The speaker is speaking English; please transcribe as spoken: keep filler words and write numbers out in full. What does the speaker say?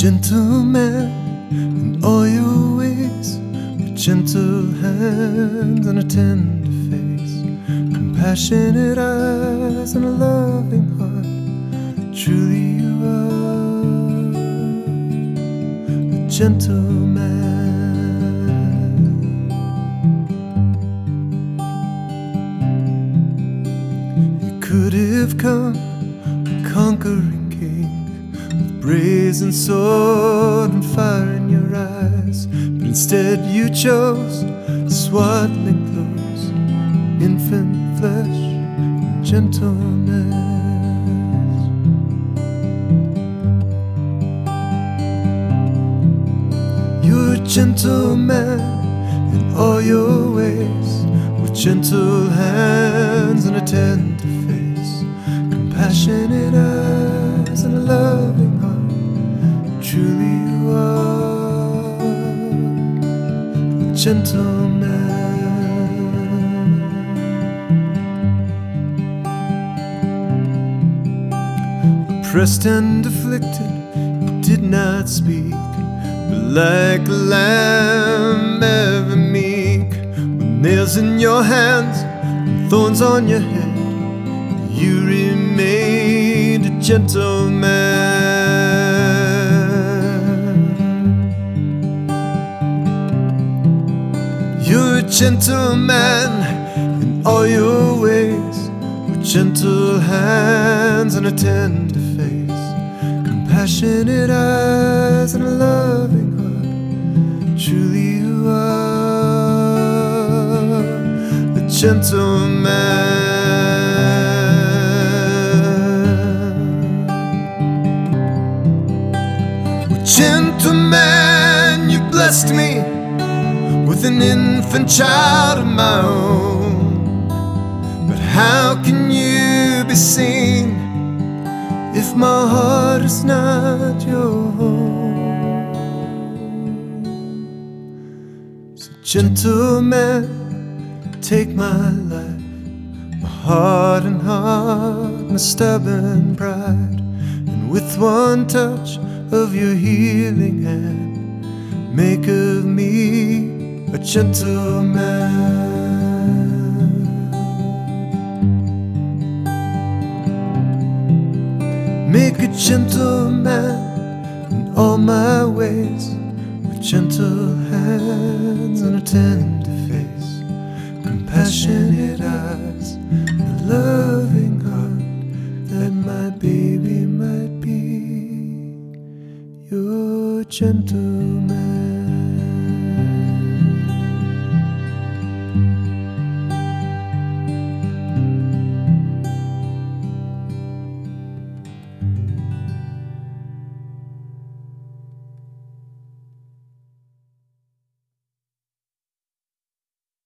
gentleman in all your ways, with gentle hands and a tender face, compassionate eyes and a loving heart. Truly you are a gentleman. You could have come a conquering king, brazen sword and fire in your eyes, but instead you chose swaddling clothes, infant flesh, and gentleness. You're a gentleman in all your ways, with gentle hands and a tender face, compassionate eyes and a loving heart. Truly you are a gentleman. Oppressed and afflicted, you did not speak, but like a lamb ever meek, with nails in your hands and thorns on your head, you remained a gentleman. You're a gentleman in all your ways, with gentle hands and a tender face, compassionate eyes and a loving heart. Truly you are a gentleman. With gentleman, you blessed me with an infant child of my own. But how can you be seen if my heart is not your home? So gentleman, take my life, my heart and heart, my stubborn pride, and with one touch of your healing hand, make of me a gentleman. Make a gentleman in all my ways, with gentle hands and a tender face, compassionate eyes and a loving heart, that my baby might be your gentleman.